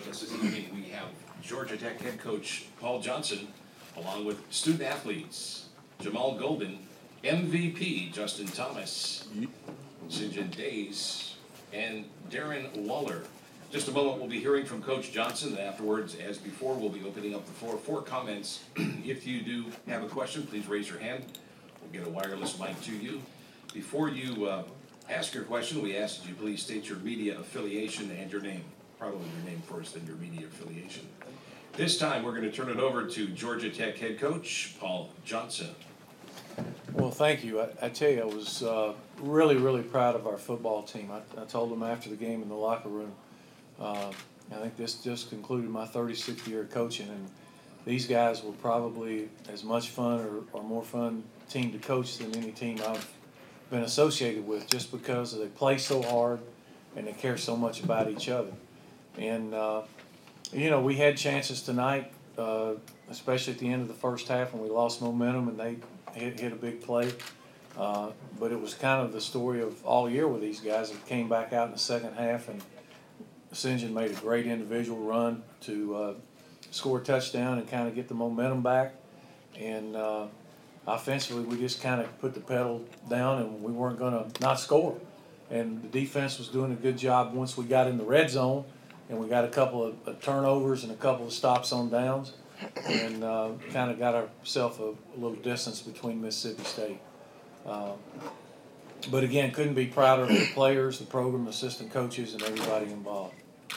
us this evening, we have Georgia Tech head coach Paul Johnson, along with student athletes Jamal Golden, MVP Justin Thomas, St. John Days, and Darren Waller. Just a moment, we'll be hearing from Coach Johnson, and afterwards, as before, we'll be opening up the floor for comments. If you do have a question, please raise your hand. We'll get a wireless mic to you. Before you ask your question, we ask that you please state your media affiliation and your name. Probably your name first, then your media affiliation. This time, we're going to turn it over to Georgia Tech head coach Paul Johnson. Well, thank you. I tell you, I was really, really proud of our football team. I told them after the game in the locker room, I think this just concluded my 36th year of coaching, and these guys were probably as much fun or more fun team to coach than any team I've been associated with, just because they play so hard and they care so much about each other. And, we had chances tonight, especially at the end of the first half when we lost momentum and they hit a big play. But it was kind of the story of all year with these guys that came back out in the second half, and St. John made a great individual run to score a touchdown and kind of get the momentum back. And offensively, we just kind of put the pedal down and we weren't going to not score. And the defense was doing a good job once we got in the red zone, and we got a couple of turnovers and a couple of stops on downs, and kind of got ourselves a little distance between Mississippi State. But again, couldn't be prouder of the players, the program, assistant coaches, and everybody involved.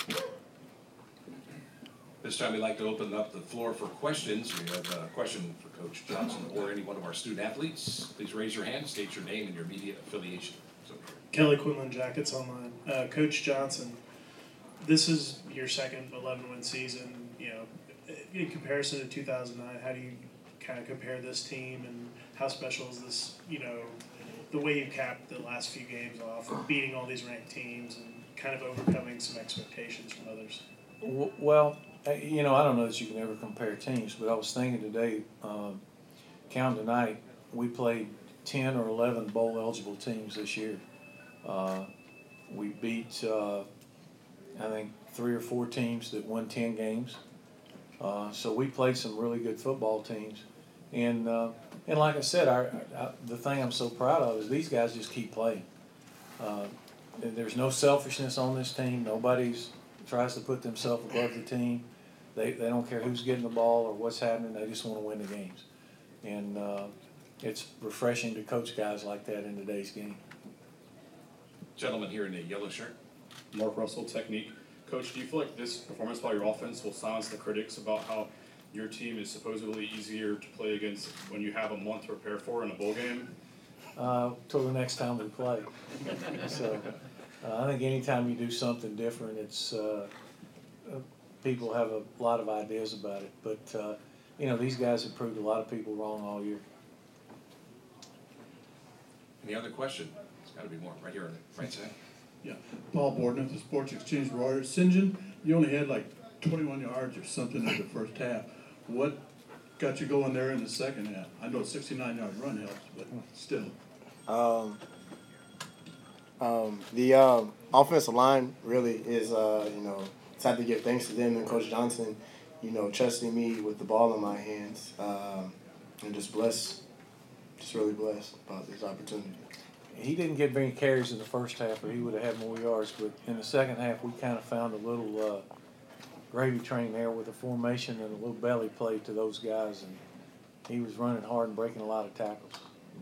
This time, we'd like to open up the floor for questions. We have a question for Coach Johnson or any one of our student athletes. Please raise your hand, state your name and your media affiliation. Kelly Quinlan, Jackets Online. Coach Johnson, this is your second 11-win season. In comparison to 2009, how do you kind of compare this team, and how special is this, the way you capped the last few games off, beating all these ranked teams and kind of overcoming some expectations from others? Well, I don't know that you can ever compare teams, but I was thinking today, counting tonight, we played 10 or 11 bowl-eligible teams this year. We beat, I think, 3 or 4 teams that won 10 games. So we played some really good football teams. And like I said, the thing I'm so proud of is these guys just keep playing. There's no selfishness on this team. Nobody tries to put themselves above the team. They don't care who's getting the ball or what's happening. They just want to win the games. And it's refreshing to coach guys like that in today's game. Gentleman here in the yellow shirt. Mark Russell, Technique. Coach, do you feel like this performance by your offense will silence the critics about how your team is supposedly easier to play against when you have a month to prepare for in a bowl game? Till the next time we play. So I think anytime you do something different, it's people have a lot of ideas about it. But, these guys have proved a lot of people wrong all year. Any other question? There's got to be more. Right here on the right side. Yeah, Paul Borden of the Sports Exchange Warriors. St. John, you only had like 21 yards or something in the first half. What got you going there in the second half? I know 69-yard run helps, but still. The offensive line really is, it's had to give thanks to them and Coach Johnson, trusting me with the ball in my hands, and just really blessed about this opportunity. He didn't get very carries in the first half, or he would have had more yards. But in the second half, we kind of found a little gravy train there with a formation and a little belly play to those guys, and he was running hard and breaking a lot of tackles.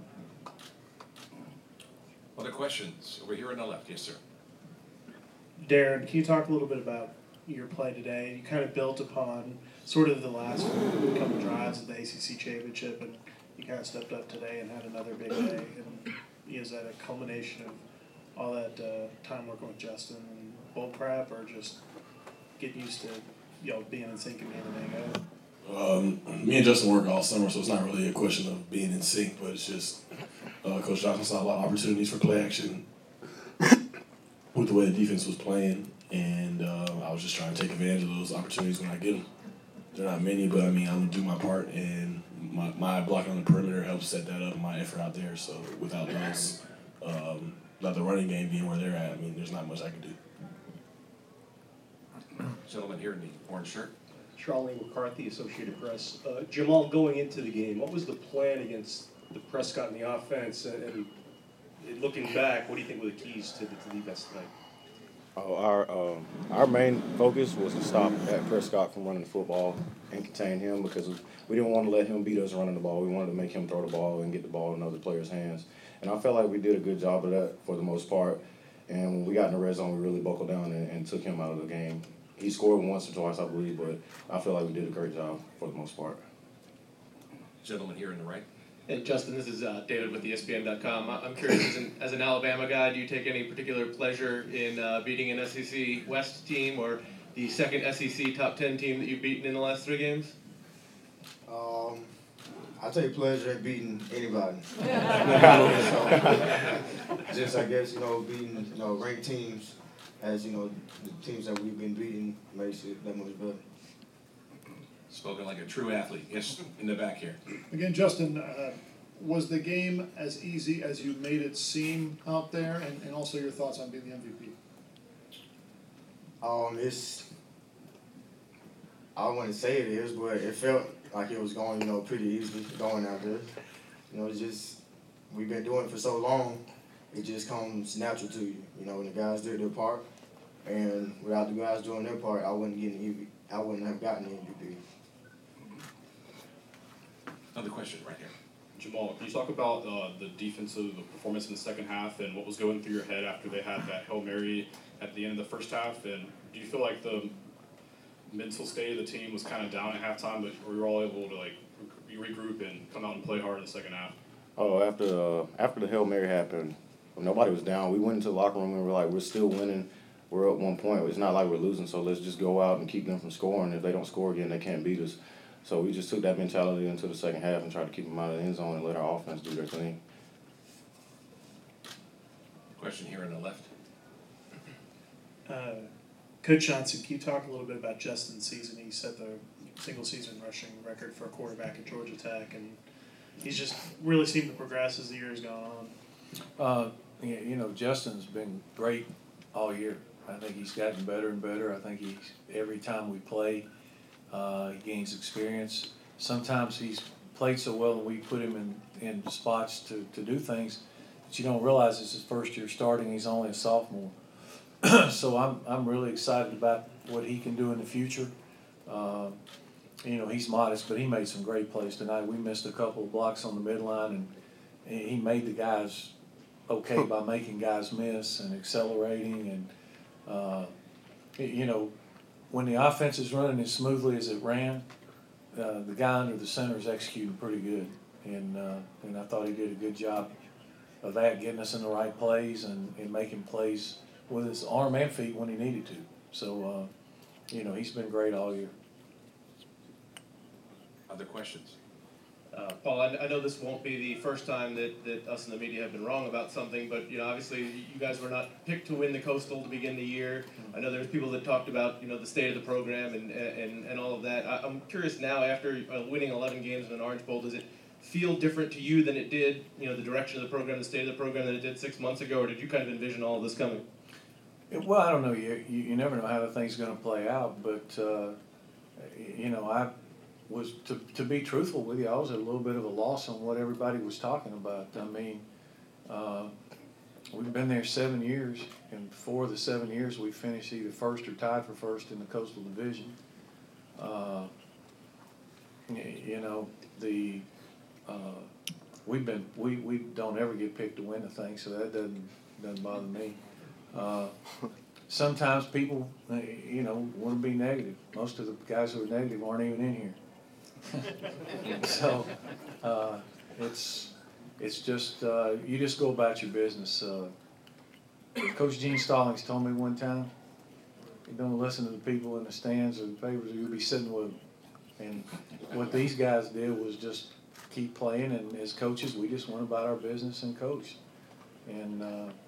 Other questions? Over here on the left. Yes, sir. Darren, can you talk a little bit about your play today? You kind of built upon sort of the last couple drives of the ACC Championship, and you kind of stepped up today and had another big day. And is that a culmination of all that time working with Justin and bowl prep, or just getting used to being in sync and being a mango? Me and Justin work all summer, so it's not really a question of being in sync, but it's just Coach Johnson saw a lot of opportunities for play action with the way the defense was playing, and I was just trying to take advantage of those opportunities when I get them. They're not many, but I'm going to do my part, and my blocking on the perimeter helps set that up, my effort out there. So without those, without the running game being where they're at, there's not much I can do. Gentleman here in the orange shirt. Charlene McCarthy, Associated Press. Jamal, going into the game, what was the plan against the Prescott in the offense? And looking back, what do you think were the keys to the defense tonight? Our main focus was to stop Dak Prescott from running the football and contain him because we didn't want to let him beat us running the ball. We wanted to make him throw the ball and get the ball in other players' hands. And I felt like we did a good job of that for the most part. And when we got in the red zone, we really buckled down and took him out of the game. He scored once or twice, I believe, but I feel like we did a great job for the most part. Gentleman here in the right. Hey, Justin, this is David with ESPN.com. I'm curious, as an Alabama guy, do you take any particular pleasure in beating an SEC West team or the second SEC top 10 team that you've beaten in the last 3 games? I take pleasure in beating anybody. Just, I guess, beating, ranked teams as, the teams that we've been beating makes it that much better. Spoken like a true athlete. Yes, in the back here. Again, Justin, was the game as easy as you made it seem out there, and also your thoughts on being the MVP? I wouldn't say it is, but it felt like it was going, pretty easy going out there. It's just, we've been doing it for so long, it just comes natural to you. When the guys did their part, and without the guys doing their part, I wouldn't have gotten the MVP. Another question right here. Jamal, can you talk about the defensive performance in the second half and what was going through your head after they had that Hail Mary at the end of the first half? And do you feel like the mental state of the team was kind of down at halftime, but were you all able to regroup and come out and play hard in the second half? Oh, after the Hail Mary happened, nobody was down. We went into the locker room and we were like, we're still winning. We're up 1 point. It's not like we're losing, so let's just go out and keep them from scoring. If they don't score again, they can't beat us. So we just took that mentality into the second half and tried to keep them out of the end zone and let our offense do their thing. Question here on the left. Coach Johnson, can you talk a little bit about Justin's season? He set the single-season rushing record for a quarterback at Georgia Tech, and he's just really seemed to progress as the year has gone on. Justin's been great all year. I think he's gotten better and better. I think every time we play, he gains experience. Sometimes he's played so well and we put him in spots to do things that you don't realize it's his first year starting. He's only a sophomore. So I'm really excited about what he can do in the future. He's modest, but he made some great plays tonight. We missed a couple of blocks on the midline, and he made the guys okay by making guys miss and accelerating. And, when the offense is running as smoothly as it ran, the guy under the center is executing pretty good. And I thought he did a good job of that, getting us in the right plays and making plays with his arm and feet when he needed to. So, he's been great all year. Other questions? Paul, I know this won't be the first time that us in the media have been wrong about something, but obviously you guys were not picked to win the Coastal to begin the year. I know there's people that talked about the state of the program and all of that. I'm curious now, after winning 11 games in an Orange Bowl, does it feel different to you than it did, the direction of the program, the state of the program, than it did 6 months ago, or did you kind of envision all of this coming? Well, I don't know. You never know how the thing's going to play out, but I was to be truthful with you. I was at a little bit of a loss on what everybody was talking about. I mean, we've been there 7 years, and 4 of the 7 years we finished either first or tied for first in the Coastal Division. We don't ever get picked to win a thing, so that doesn't bother me. Sometimes people, want to be negative. Most of the guys who are negative aren't even in here. So it's just you just go about your business. Coach Gene Stallings told me one time, you don't listen to the people in the stands or the papers, or you'll be sitting with them. And what these guys did was just keep playing, and as coaches, we just went about our business and coached. And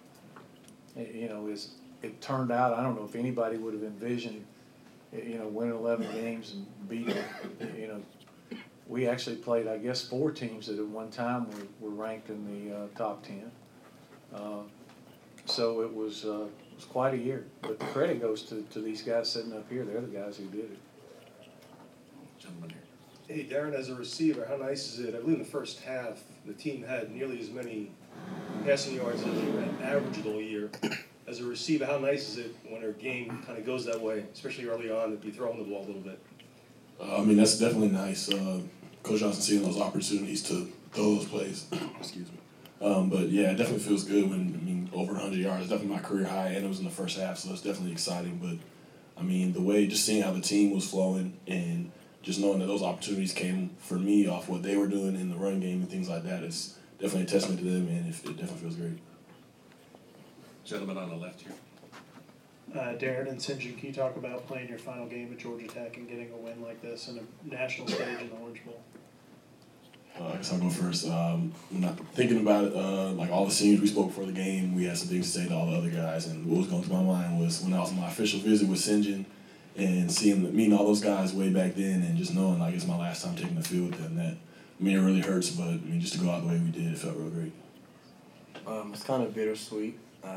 it turned out, I don't know if anybody would have envisioned, winning 11 games and beating, we actually played, I guess, 4 teams that at one time were ranked in the top 10. So it was was quite a year. But the credit goes to these guys sitting up here. They're the guys who did it. Gentleman here. Hey, Darren, as a receiver, how nice is it? I believe in the first half, the team had nearly as many passing yards as you had averaged all year. As a receiver, how nice is it when a game kind of goes that way, especially early on, to be throwing the ball a little bit? I mean, that's definitely nice. Coach Johnson seeing those opportunities to throw those plays. Excuse me. But yeah, it definitely feels good when, over 100 yards, definitely my career high, and it was in the first half, so it's definitely exciting. But, the way, just seeing how the team was flowing and just knowing that those opportunities came for me off what they were doing in the run game and things like that, it's definitely a testament to them, and it definitely feels great. Gentleman on the left here. Darren and St. John, can you talk about playing your final game at Georgia Tech and getting a win like this in a national stage in the Orange Bowl? I guess I'll go first. When I'm thinking about it, all the seniors we spoke before the game, we had some things to say to all the other guys, and what was going through my mind was when I was on my official visit with St. John and meeting all those guys way back then, and just knowing it's my last time taking the field with them. That it really hurts, but just to go out the way we did, it felt real great. It's kind of bittersweet,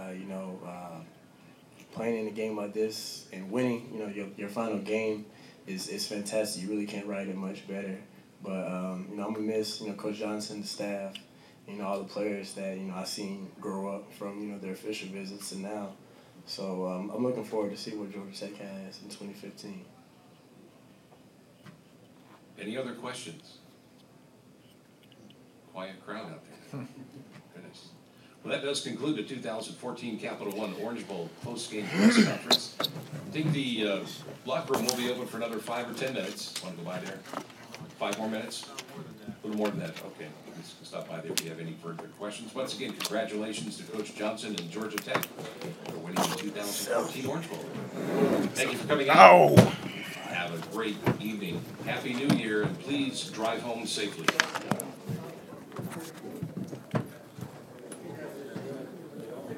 playing in a game like this and winning. Your final game is fantastic. You really can't write it much better. But I'm gonna miss Coach Johnson, the staff, all the players that I seen grow up from their official visits and now. So I'm looking forward to see what Georgia Tech has in 2015. Any other questions? Quiet crowd out there. Goodness. Well, that does conclude the 2014 Capital One Orange Bowl post-game press conference. I think the locker room will be open for another 5 or 10 minutes. Want to go by there? 5 more minutes? A little more than that. Okay. Let's stop by there if you have any further questions. Once again, congratulations to Coach Johnson and Georgia Tech for winning the 2014 Orange Bowl. Thank you for coming out. Have a great evening. Happy New Year, and please drive home safely.